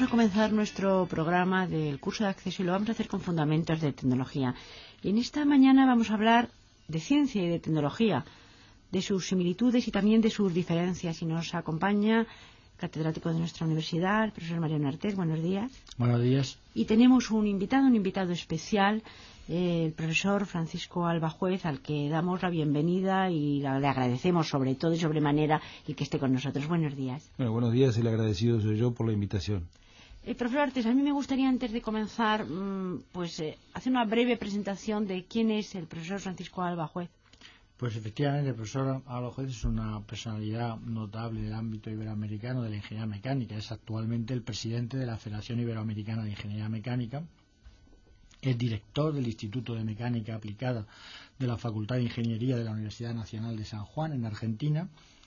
comenzar nuestro programa del curso de acceso y lo vamos a hacer con fundamentos de tecnología. Y en esta mañana vamos a hablar de ciencia y de tecnología, de sus similitudes y también de sus diferencias. Y nos acompaña el catedrático de nuestra universidad, el profesor Mariano Artés. Buenos días. Buenos días. Y tenemos un invitado especial, el profesor Francisco Alba Juez, al que damos la bienvenida y le agradecemos sobre todo y sobremanera el que esté con nosotros. Buenos días. Bueno, buenos días, el agradecido soy yo por la invitación. Profesor Artés, a mí me gustaría antes de comenzar hacer una breve presentación de quién es el profesor Francisco Alba Juez. Pues efectivamente el profesor Alba Juez es una personalidad notable del ámbito iberoamericano de la ingeniería mecánica. Es actualmente el presidente de la Federación Iberoamericana de Ingeniería Mecánica. Es director del Instituto de Mecánica Aplicada de la Facultad de Ingeniería de la Universidad Nacional de San Juan, en Argentina.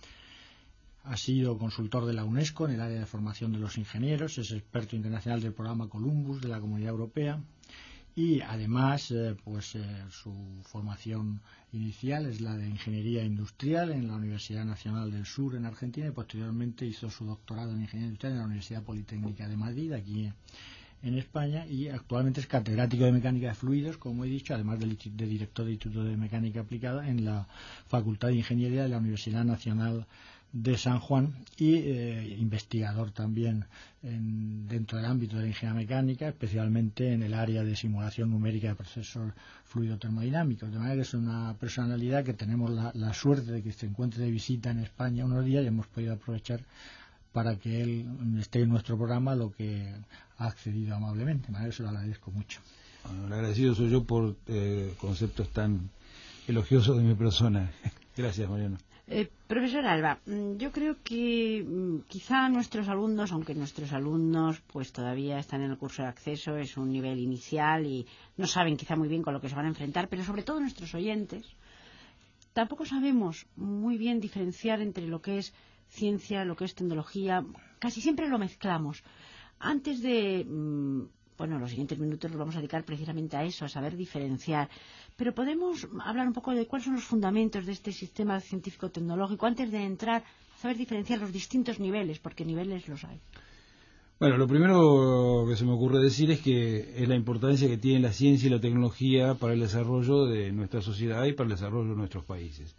Ha sido consultor de la UNESCO en el área de formación de los ingenieros. Es experto internacional del programa Columbus de la Comunidad Europea. Y además, su formación inicial es la de Ingeniería Industrial en la Universidad Nacional del Sur, en Argentina, y posteriormente hizo su doctorado en Ingeniería Industrial en la Universidad Politécnica de Madrid, aquí en España, y actualmente es catedrático de Mecánica de Fluidos, como he dicho, además de director del Instituto de Mecánica Aplicada en la Facultad de Ingeniería de la Universidad Nacional de San Juan, y investigador también dentro del ámbito de la ingeniería mecánica, especialmente en el área de simulación numérica de procesos fluido-termodinámicos. De manera que es una personalidad que tenemos la suerte de que se encuentre de visita en España unos días y hemos podido aprovechar para que él esté en nuestro programa, lo que ha accedido amablemente. De manera que se lo agradezco mucho. Bueno, el agradecido soy yo por conceptos tan elogiosos de mi persona. Gracias, Mariano. Profesor Alba, yo creo que quizá nuestros alumnos, aunque nuestros alumnos pues todavía están en el curso de acceso, es un nivel inicial y no saben quizá muy bien con lo que se van a enfrentar, pero sobre todo nuestros oyentes, tampoco sabemos muy bien diferenciar entre lo que es ciencia, lo que es tecnología, casi siempre lo mezclamos. Antes de, los siguientes minutos los vamos a dedicar precisamente a eso, a saber diferenciar. Pero podemos hablar un poco de cuáles son los fundamentos de este sistema científico-tecnológico antes de entrar a saber diferenciar los distintos niveles, porque niveles los hay. Bueno, lo primero que se me ocurre decir es que es la importancia que tiene la ciencia y la tecnología para el desarrollo de nuestra sociedad y para el desarrollo de nuestros países.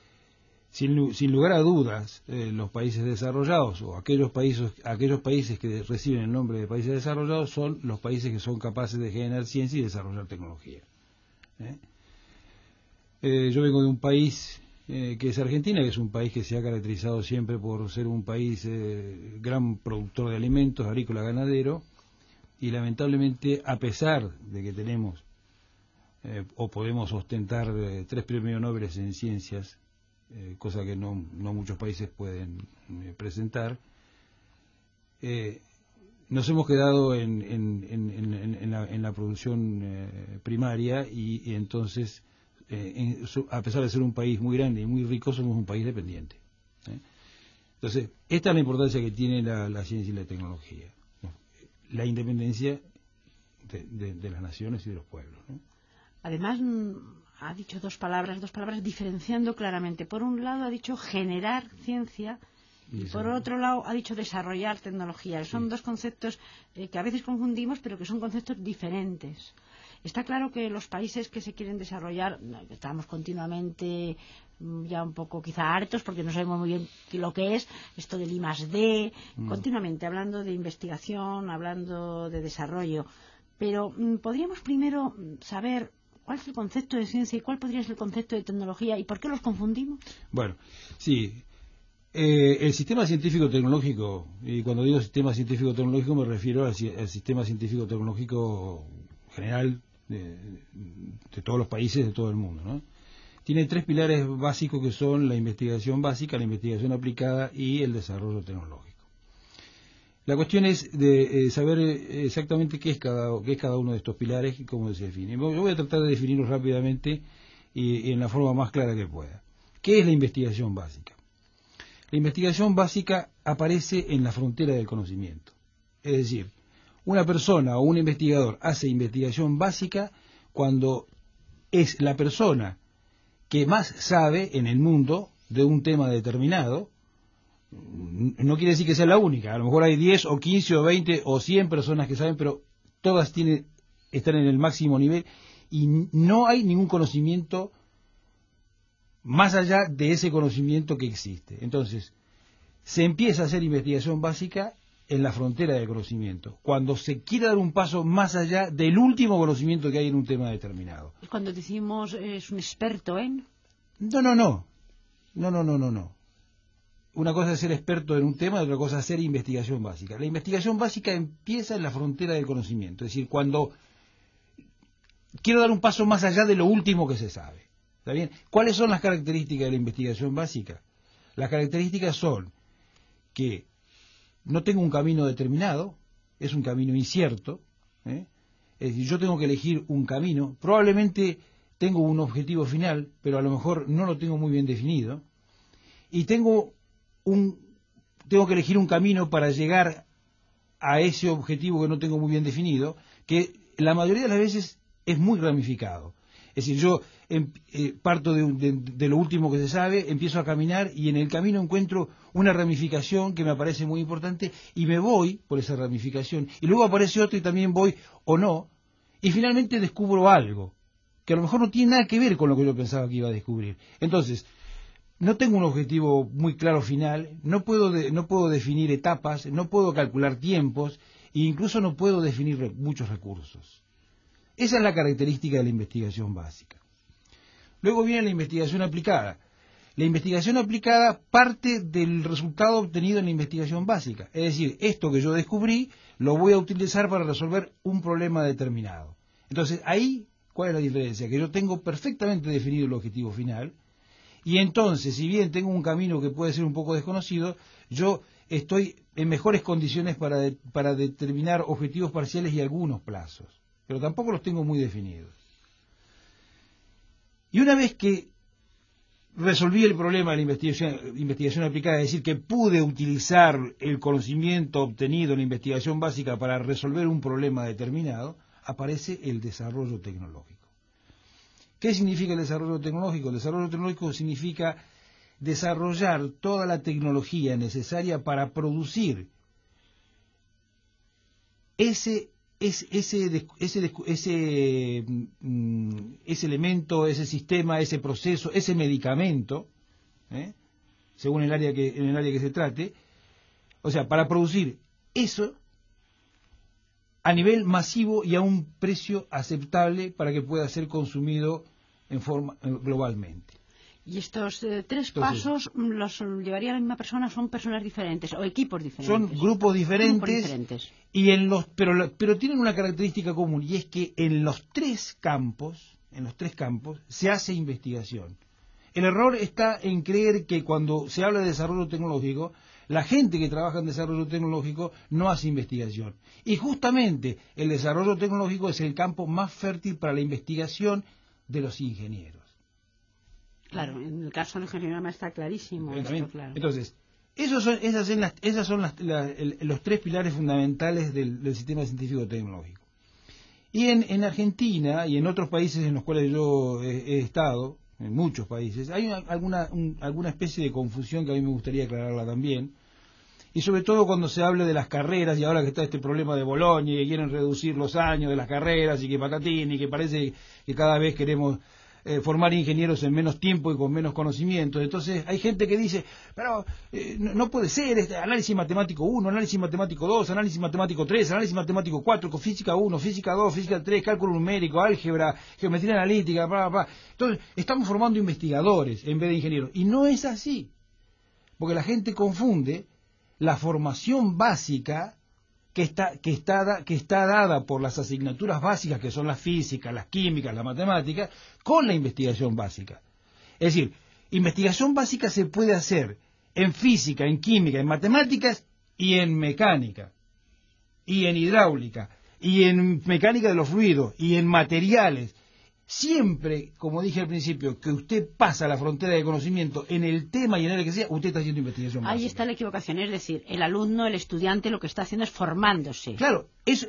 Sin lugar a dudas, los países desarrollados o aquellos países que reciben el nombre de países desarrollados son los países que son capaces de generar ciencia y desarrollar tecnología. Yo vengo de un país que es Argentina, que es un país que se ha caracterizado siempre por ser un país gran productor de alimentos, agrícola, ganadero, y lamentablemente, a pesar de que tenemos o podemos ostentar 3 premios Nobel en ciencias, cosa que no muchos países pueden presentar, nos hemos quedado en la producción primaria y entonces, a pesar de ser un país muy grande y muy rico, somos un país dependiente. Entonces, esta es la importancia que tiene la ciencia y la tecnología, ¿no? La independencia de las naciones y de los pueblos, ¿no? Además, ha dicho dos palabras diferenciando claramente. Por un lado ha dicho generar ciencia y por otro lado ha dicho desarrollar tecnología. Son dos conceptos que a veces confundimos, pero que son conceptos diferentes. Está claro que los países que se quieren desarrollar, estamos continuamente ya un poco quizá hartos porque no sabemos muy bien lo que es esto del I+D, continuamente hablando de investigación, hablando de desarrollo. Pero podríamos primero saber ¿cuál es el concepto de ciencia y cuál podría ser el concepto de tecnología y por qué los confundimos? Bueno, sí. El sistema científico-tecnológico, y cuando digo sistema científico-tecnológico me refiero al sistema científico-tecnológico general de todos los países de todo el mundo, ¿no? Tiene 3 pilares básicos que son la investigación básica, la investigación aplicada y el desarrollo tecnológico. La cuestión es de saber exactamente qué es cada uno de estos pilares y cómo se define. Yo voy a tratar de definirlos rápidamente y en la forma más clara que pueda. ¿Qué es la investigación básica? La investigación básica aparece en la frontera del conocimiento. Es decir, una persona o un investigador hace investigación básica cuando es la persona que más sabe en el mundo de un tema determinado, No quiere decir que sea la única, a lo mejor hay 10 o 15 o 20 o 100 personas que saben, pero todas están en el máximo nivel y no hay ningún conocimiento más allá de ese conocimiento que existe. Entonces, se empieza a hacer investigación básica en la frontera del conocimiento, cuando se quiere dar un paso más allá del último conocimiento que hay en un tema determinado. Cuando decimos es un experto en... No. Una cosa es ser experto en un tema y otra cosa es hacer investigación básica. La investigación básica empieza en la frontera del conocimiento, es decir, cuando quiero dar un paso más allá de lo último que se sabe. ¿Está bien? ¿Cuáles son las características de la investigación básica? Las características son que no tengo un camino determinado, es un camino incierto, ¿eh? Es decir, yo tengo que elegir un camino, probablemente tengo un objetivo final, pero a lo mejor no lo tengo muy bien definido, y tengo que elegir un camino para llegar a ese objetivo que no tengo muy bien definido, que la mayoría de las veces es muy ramificado. Es decir, yo parto de lo último que se sabe, empiezo a caminar y en el camino encuentro una ramificación que me parece muy importante y me voy por esa ramificación y luego aparece otro y también voy o no y finalmente descubro algo que a lo mejor no tiene nada que ver con lo que yo pensaba que iba a descubrir. Entonces, no tengo un objetivo muy claro final, no puedo definir etapas, no puedo calcular tiempos e incluso no puedo definir muchos recursos. Esa es la característica de la investigación básica. Luego viene la investigación aplicada. La investigación aplicada parte del resultado obtenido en la investigación básica. Es decir, esto que yo descubrí lo voy a utilizar para resolver un problema determinado. Entonces, ahí, ¿cuál es la diferencia? Que yo tengo perfectamente definido el objetivo final y entonces, si bien tengo un camino que puede ser un poco desconocido, yo estoy en mejores condiciones para determinar objetivos parciales y algunos plazos. Pero tampoco los tengo muy definidos. Y una vez que resolví el problema de la investigación aplicada, es decir, que pude utilizar el conocimiento obtenido en la investigación básica para resolver un problema determinado, aparece el desarrollo tecnológico. ¿Qué significa el desarrollo tecnológico? El desarrollo tecnológico significa desarrollar toda la tecnología necesaria para producir ese elemento, ese sistema, ese proceso, ese medicamento, según en el área que se trate, o sea, para producir eso a nivel masivo y a un precio aceptable para que pueda ser consumido globalmente. Y estos tres pasos los llevaría la misma persona, son personas diferentes o equipos diferentes. Son grupos diferentes. Y pero tienen una característica común y es que en los tres campos se hace investigación. El error está en creer que cuando se habla de desarrollo tecnológico, la gente que trabaja en desarrollo tecnológico no hace investigación. Y justamente el desarrollo tecnológico es el campo más fértil para la investigación de los ingenieros. Claro, en el caso del ingeniero está clarísimo. Esto, claro. Entonces, esas son los tres pilares fundamentales del sistema científico-tecnológico. Y en Argentina y en otros países en los cuales yo he estado, en muchos países, hay alguna especie de confusión que a mí me gustaría aclararla también. Y sobre todo cuando se habla de las carreras, y ahora que está este problema de Bolonia, y que quieren reducir los años de las carreras, y que patatín, y que parece que cada vez queremos formar ingenieros en menos tiempo y con menos conocimientos. Entonces hay gente que dice, pero no puede ser, análisis matemático 1, análisis matemático 2, análisis matemático 3, análisis matemático 4, física 1, física 2, física 3, cálculo numérico, álgebra, geometría analítica, bla, bla, bla. Entonces estamos formando investigadores en vez de ingenieros. Y no es así, porque la gente confunde la formación básica que está dada por las asignaturas básicas, que son la física, las químicas, la matemática, con la investigación básica. Es decir, investigación básica se puede hacer en física, en química, en matemáticas y en mecánica, y en hidráulica, y en mecánica de los fluidos, y en materiales. Siempre, como dije al principio, que usted pasa la frontera de conocimiento en el tema y en el que sea, usted está haciendo investigación básica. Ahí está la equivocación, es decir, el alumno, el estudiante, lo que está haciendo es formándose. Claro,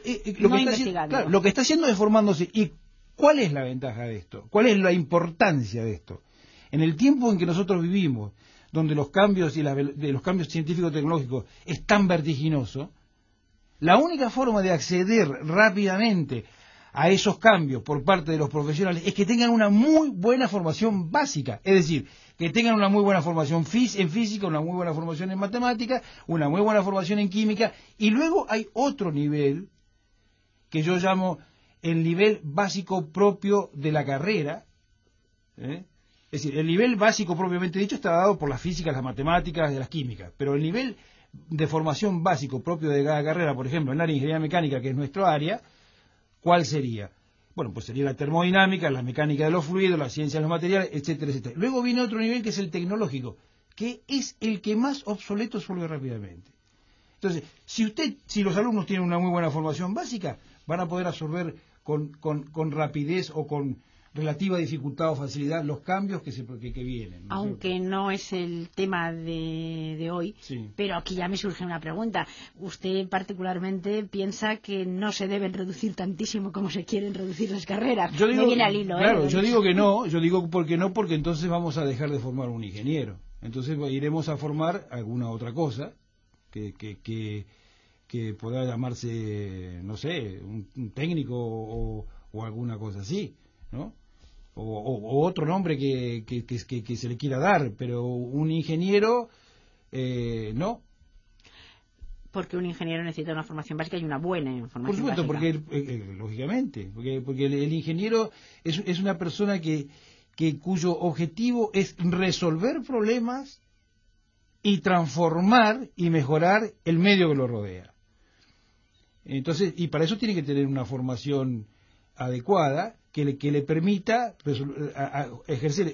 lo que está haciendo es formándose. ¿Y cuál es la ventaja de esto? ¿Cuál es la importancia de esto? En el tiempo en que nosotros vivimos, donde los cambios de los cambios científico-tecnológicos es tan vertiginoso, la única forma de acceder rápidamente a esos cambios por parte de los profesionales es que tengan una muy buena formación básica, es decir, que tengan una muy buena formación en física, una muy buena formación en matemática, una muy buena formación en química, y luego hay otro nivel que yo llamo el nivel básico propio de la carrera, ¿eh? Es decir, el nivel básico propiamente dicho está dado por las físicas, las matemáticas y las químicas, pero el nivel de formación básico propio de cada carrera, por ejemplo, en el área de ingeniería mecánica, que es nuestro área, ¿cuál sería? Bueno, pues sería la termodinámica, la mecánica de los fluidos, la ciencia de los materiales, etcétera, etcétera. Luego viene otro nivel que es el tecnológico, que es el que más obsoleto se vuelve rápidamente. Entonces, si los alumnos tienen una muy buena formación básica, van a poder absorber con rapidez o con relativa dificultad o facilidad los cambios que vienen. ¿No? Aunque no es el tema de hoy, sí. Pero aquí ya me surge una pregunta. ¿Usted particularmente piensa que no se deben reducir tantísimo como se quieren reducir las carreras? Yo digo, me viene al hilo, claro, yo digo que no, porque entonces vamos a dejar de formar un ingeniero. Entonces iremos a formar alguna otra cosa que pueda llamarse, no sé, un técnico o alguna cosa así, ¿no? O otro nombre que se le quiera dar, pero un ingeniero, no. Porque un ingeniero necesita una formación básica y una buena formación Por supuesto, básica. porque lógicamente, porque el ingeniero es una persona cuyo objetivo es resolver problemas y transformar y mejorar el medio que lo rodea. Entonces, y para eso tiene que tener una formación adecuada que le permita ejercer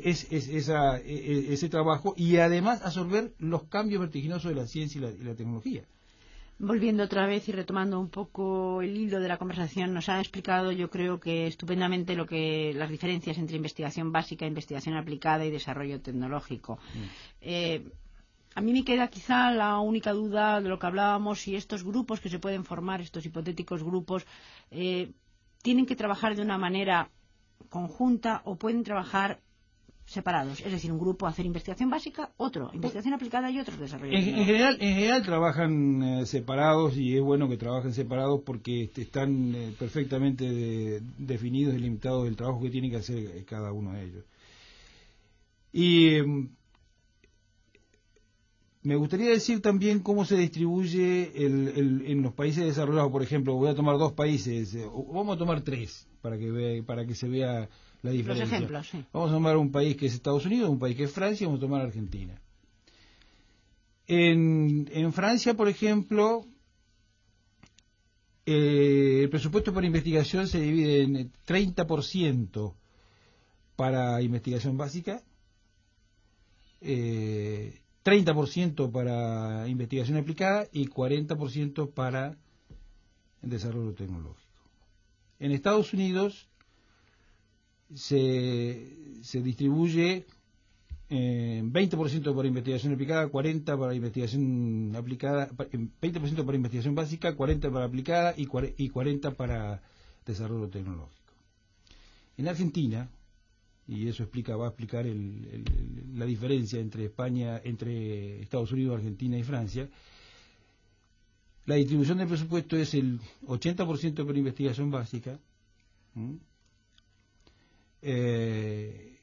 ese trabajo y además absorber los cambios vertiginosos de la ciencia y la tecnología. Volviendo otra vez y retomando un poco el hilo de la conversación, nos ha explicado, yo creo que estupendamente, las diferencias entre investigación básica, investigación aplicada y desarrollo tecnológico. A mí me queda quizá la única duda de lo que hablábamos, si estos grupos que se pueden formar, estos hipotéticos grupos, tienen que trabajar de una manera conjunta o pueden trabajar separados, es decir, un grupo hacer investigación básica, otro investigación aplicada y otro desarrollo. En general trabajan separados, y es bueno que trabajen separados porque están perfectamente definidos y limitados el trabajo que tiene que hacer cada uno de ellos. Y me gustaría decir también cómo se distribuye en los países desarrollados. Por ejemplo, voy a tomar dos países, vamos a tomar tres para que se vea la diferencia. Los ejemplos, sí. Vamos a tomar un país que es Estados Unidos, un país que es Francia, y vamos a tomar Argentina. En Francia, por ejemplo, el presupuesto para investigación se divide en 30% para investigación básica, 30% para investigación aplicada y 40% para desarrollo tecnológico. En Estados Unidos se distribuye 20% para investigación aplicada, 40% para investigación aplicada, 20% para investigación básica, 40% para aplicada y 40% para desarrollo tecnológico. En Argentina, y eso va a explicar la diferencia entre Estados Unidos, Argentina y Francia, la distribución del presupuesto es el 80% para investigación básica, el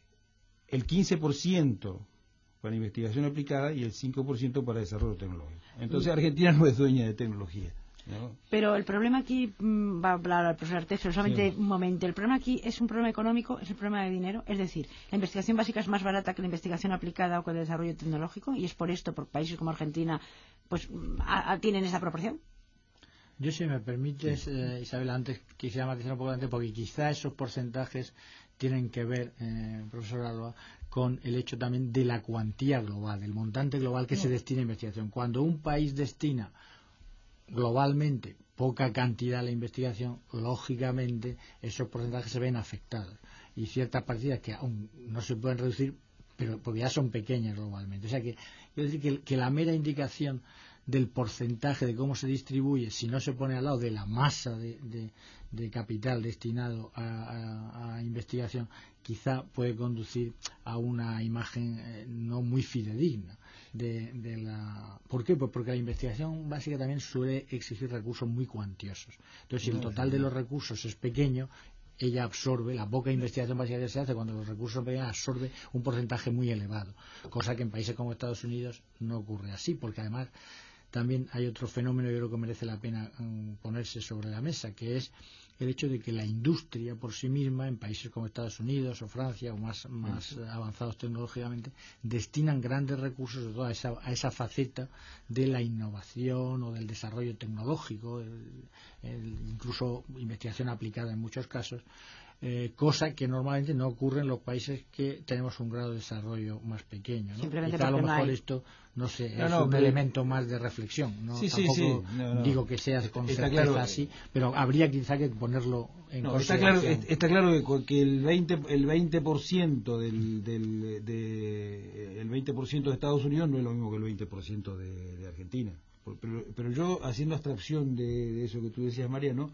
15% para investigación aplicada y el 5% para desarrollo tecnológico. Entonces Argentina no es dueña de tecnología, ¿no? Pero el problema aquí, va a hablar el profesor Artefo, solamente sí. Un momento, el problema aquí es un problema económico, es el problema de dinero, es decir, la investigación básica es más barata que la investigación aplicada o que el desarrollo tecnológico, y es por esto, por países como Argentina, pues tienen esa proporción. Yo, si me permites, sí. Isabel, antes quisiera matizar un poco antes, porque quizá esos porcentajes tienen que ver, profesor Alba, con el hecho también de la cuantía global, del montante global que se destina a investigación. Cuando un país destina globalmente poca cantidad a la investigación, lógicamente esos porcentajes se ven afectados. Y ciertas partidas que aún no se pueden reducir, pero porque ya son pequeñas globalmente. O sea que, quiero decir que la mera indicación del porcentaje de cómo se distribuye, si no se pone al lado de la masa de capital destinado a investigación, quizá puede conducir a una imagen no muy fidedigna. ¿Por qué? Pues porque la investigación básica también suele exigir recursos muy cuantiosos. Entonces, si el total de los recursos es pequeño, ella absorbe, la poca investigación básica que se hace cuando los recursos son pequeños, absorbe un porcentaje muy elevado, cosa que en países como Estados Unidos no ocurre así, porque además también hay otro fenómeno que yo creo que merece la pena ponerse sobre la mesa, que es el hecho de que la industria por sí misma, en países como Estados Unidos o Francia, o más avanzados tecnológicamente, destinan grandes recursos sobre todo a esa faceta de la innovación o del desarrollo tecnológico, incluso investigación aplicada en muchos casos, cosa que normalmente no ocurre en los países que tenemos un grado de desarrollo más pequeño, ¿no? Quizá a lo mejor esto, no sé, es un elemento más de reflexión, ¿no? Tampoco digo que sea con certeza así, pero habría quizá que ponerlo en consideración. Está claro que el 20% el 20% de Estados Unidos no es lo mismo que el 20% de Argentina. Pero yo, haciendo abstracción de eso que tú decías, Mariano,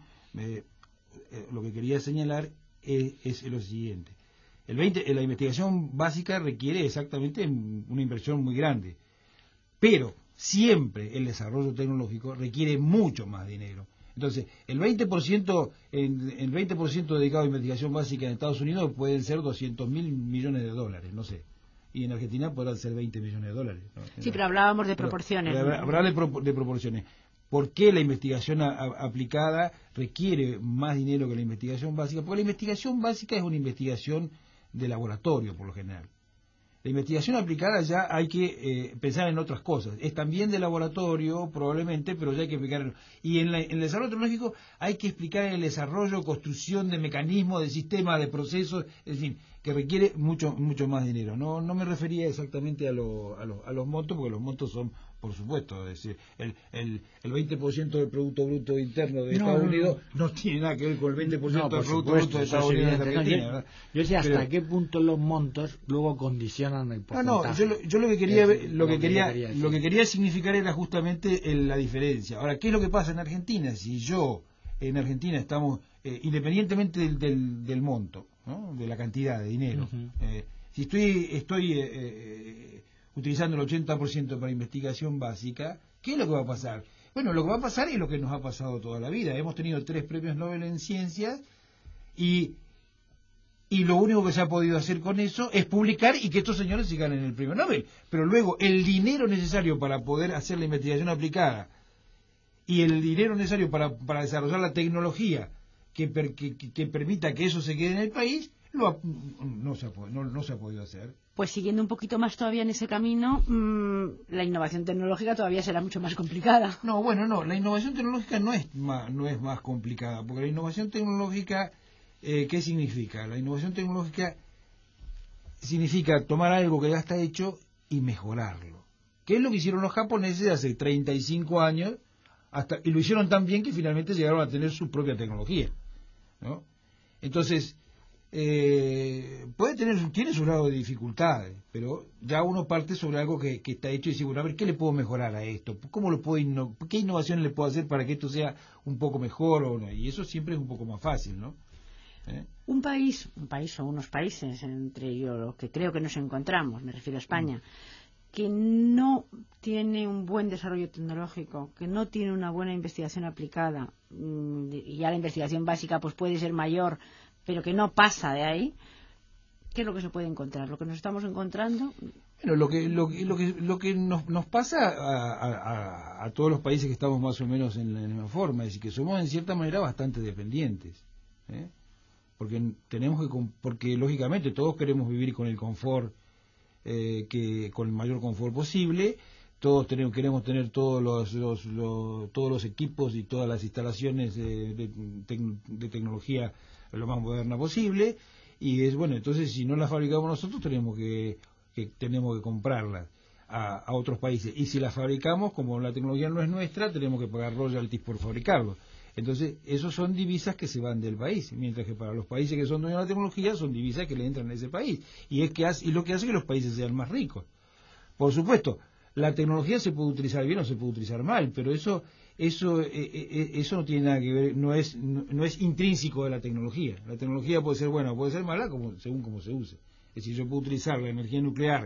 lo que quería señalar es lo siguiente. La investigación básica requiere exactamente una inversión muy grande, pero siempre el desarrollo tecnológico requiere mucho más dinero. Entonces, el 20% dedicado a investigación básica en Estados Unidos pueden ser 200.000 millones de dólares, no sé. Y en Argentina podrán ser 20 millones de dólares, ¿no? Sí, pero hablábamos de proporciones. Hablar de proporciones. ¿Por qué la investigación aplicada requiere más dinero que la investigación básica? Porque la investigación básica es una investigación de laboratorio, por lo general. La investigación aplicada ya hay que pensar en otras cosas. Es también de laboratorio, probablemente, pero ya hay que explicar. Y en el desarrollo tecnológico hay que explicar el desarrollo, construcción de mecanismos, de sistemas, de procesos, es decir, que requiere mucho más dinero. No me refería exactamente a los montos, porque los montos son, por supuesto, es decir, el 20% del Producto Bruto Interno de Estados Unidos no tiene nada que ver con el 20% del Producto Bruto de Estados Unidos de Argentina. Yo sé hasta qué punto los montos luego condicionan el porcentaje. Yo lo que quería significar era justamente la diferencia. Ahora, ¿qué es lo que pasa en Argentina? Si en Argentina estamos, independientemente del monto, ¿no? De la cantidad de dinero, si estoy utilizando el 80% para investigación básica, ¿qué es lo que va a pasar? Bueno, lo que va a pasar es lo que nos ha pasado toda la vida. Hemos tenido 3 premios Nobel en ciencias y lo único que se ha podido hacer con eso es publicar y que estos señores se ganen el premio Nobel. Pero luego el dinero necesario para poder hacer la investigación aplicada y el dinero necesario para desarrollar la tecnología que permita que eso se quede en el país, no se ha podido hacer. Pues siguiendo un poquito más todavía en ese camino, la innovación tecnológica todavía será mucho más complicada. No, la innovación tecnológica no es más complicada, porque la innovación tecnológica, ¿qué significa? La innovación tecnológica significa tomar algo que ya está hecho y mejorarlo. ¿Qué es lo que hicieron los japoneses hace 35 años? Y lo hicieron tan bien que finalmente llegaron a tener su propia tecnología, ¿no? Entonces, tiene su grado de dificultades, pero ya uno parte sobre algo que está hecho y dice, bueno, a ver, ¿qué le puedo mejorar a esto? ¿Qué innovaciones le puedo hacer para que esto sea un poco mejor o no? Y eso siempre es un poco más fácil, ¿no? Un país o unos países, entre ellos los que creo que nos encontramos, me refiero a España, que no tiene un buen desarrollo tecnológico, que no tiene una buena investigación aplicada, y ya la investigación básica pues puede ser mayor, pero que no pasa de ahí, ¿qué es lo que se puede encontrar? ¿Lo que nos estamos encontrando? Bueno, lo que nos pasa a todos los países que estamos más o menos en la misma forma, es decir, que somos en cierta manera bastante dependientes, porque lógicamente todos queremos vivir con el confort, con el mayor confort posible. Todos queremos tener todos los equipos y todas las instalaciones de tecnología lo más moderna posible, y entonces si no las fabricamos nosotros tenemos que comprarlas a otros países, y si las fabricamos, como la tecnología no es nuestra, tenemos que pagar royalties por fabricarlo. Entonces, esos son divisas que se van del país, mientras que para los países que son dueños de la tecnología son divisas que le entran a ese país, y lo que hace que los países sean más ricos. Por supuesto, la tecnología se puede utilizar bien o se puede utilizar mal, pero eso no tiene nada que ver, no es intrínseco de la tecnología. La tecnología puede ser buena o puede ser mala según cómo se use. Es decir, yo puedo utilizar la energía nuclear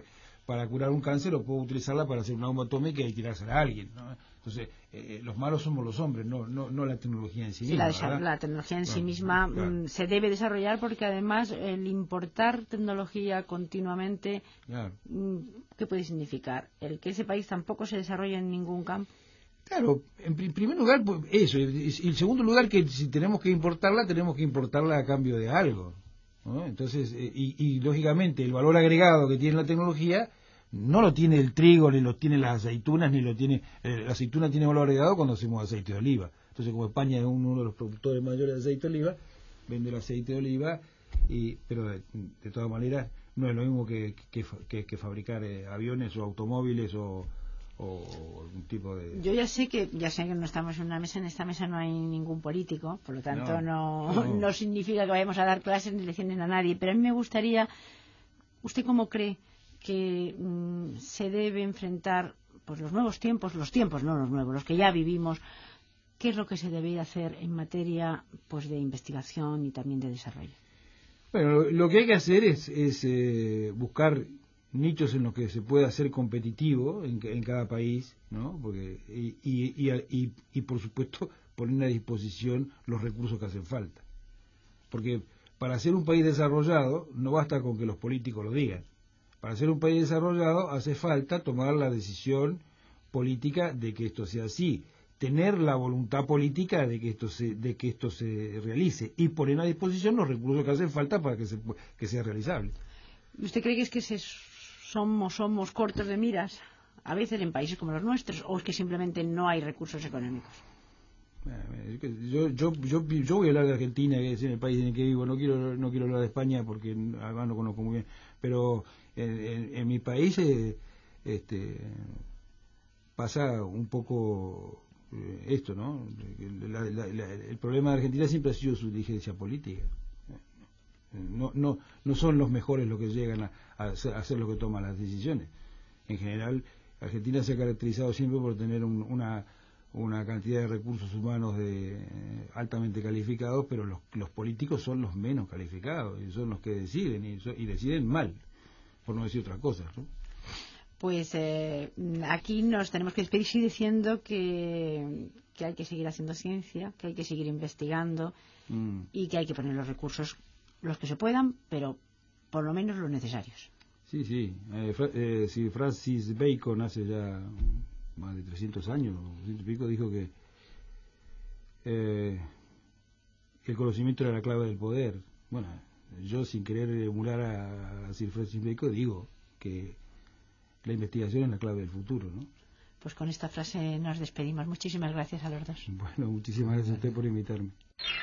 para curar un cáncer o puedo utilizarla para hacer una bomba atómica y tirársela a alguien, ¿no? Entonces, los malos somos los hombres, no la tecnología en sí misma. La tecnología en sí misma se debe desarrollar porque además el importar tecnología continuamente, ¿qué puede significar? El que ese país tampoco se desarrolle en ningún campo. Claro, en primer lugar, pues, eso, y en segundo lugar, que si tenemos que importarla a cambio de algo, ¿no? Entonces, y lógicamente el valor agregado que tiene la tecnología no lo tiene el trigo, ni lo tiene las aceitunas, ni lo tiene... la aceituna tiene valor agregado cuando hacemos aceite de oliva. Entonces, como España es uno de los productores mayores de aceite de oliva, vende el aceite de oliva, pero de todas maneras no es lo mismo que fabricar aviones o automóviles o algún tipo de... Yo ya sé que no estamos en una mesa, en esta mesa no hay ningún político, por lo tanto no significa que vayamos a dar clases ni lecciones a nadie, pero a mí me gustaría, ¿usted cómo cree que se debe enfrentar pues los nuevos tiempos, los nuevos, los que ya vivimos? ¿Qué es lo que se debe hacer en materia pues de investigación y también de desarrollo? Bueno, lo que hay que hacer es buscar nichos en los que se pueda ser competitivo en cada país, ¿no? Porque y por supuesto poner a disposición los recursos que hacen falta. Porque para ser un país desarrollado no basta con que los políticos lo digan. Para ser un país desarrollado hace falta tomar la decisión política de que esto sea así, tener la voluntad política de que esto se realice y poner a disposición los recursos que hacen falta para que sea realizable. ¿Usted cree que es que somos cortos de miras a veces en países como los nuestros, o es que simplemente no hay recursos económicos? Yo voy a hablar de Argentina, que es el país en el que vivo. No quiero hablar de España porque además no conozco muy bien, pero en mi país pasa un poco esto, ¿no? El problema de Argentina siempre ha sido su dirigencia política. No son los mejores los que llegan a hacer lo que toman las decisiones. En general, Argentina se ha caracterizado siempre por tener una cantidad de recursos humanos altamente calificados, pero los políticos son los menos calificados y son los que deciden y deciden mal, por no decir otra cosa, ¿no? Pues aquí nos tenemos que despedir diciendo que hay que seguir haciendo ciencia, que hay que seguir investigando y que hay que poner los recursos los que se puedan, pero por lo menos los necesarios. Sí. Si Francis Bacon hace ya más de 300 años, 200 y pico, dijo que el conocimiento era la clave del poder. Bueno, yo sin querer emular a Sir Francis Bacon digo que la investigación es la clave del futuro, ¿no? Pues con esta frase nos despedimos. Muchísimas gracias a los dos. Bueno, muchísimas gracias a usted por invitarme.